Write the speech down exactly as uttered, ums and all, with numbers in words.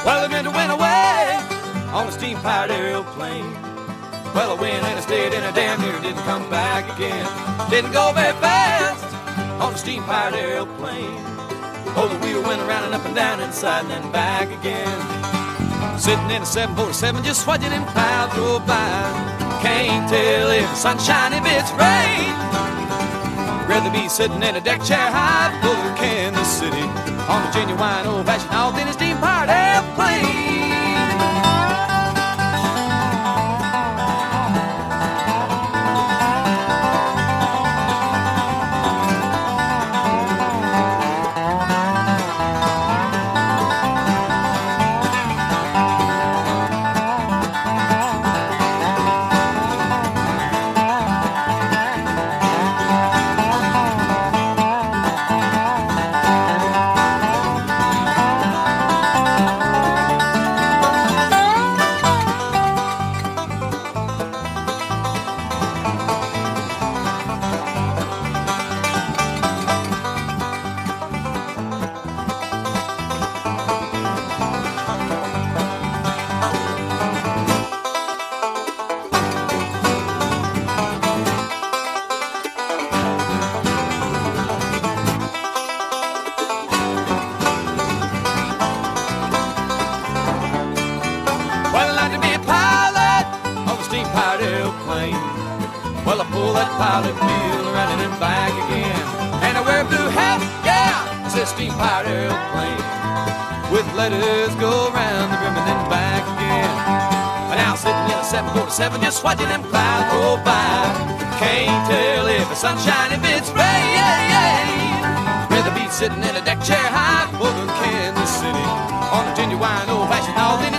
Well, I meant to went away on a steam-powered airplane. Well, I went and I stayed and I damn near didn't come back again. Didn't go very fast on a steam-powered airplane. Oh, the wheel went around and up and down inside and then back again. Sitting in a seven forty-seven, just watching them clouds go by. Can't tell if it's sunshine, if it's rain. Rather be sitting in a deck chair high full of Kansas City on a genuine old-fashioned all-in steam-powered airplane. Well, I pull that pilot wheel around and back again. And I wear a blue hat, yeah, it says steam-powered airplane. With letters go around the rim and then back again. And now sitting in a seven forty-seven, just watching them clouds roll by. Can't tell if it's sunshine, if it's rain. Rather be sitting in a deck chair high full of Kansas City on a genuine old-fashioned all-in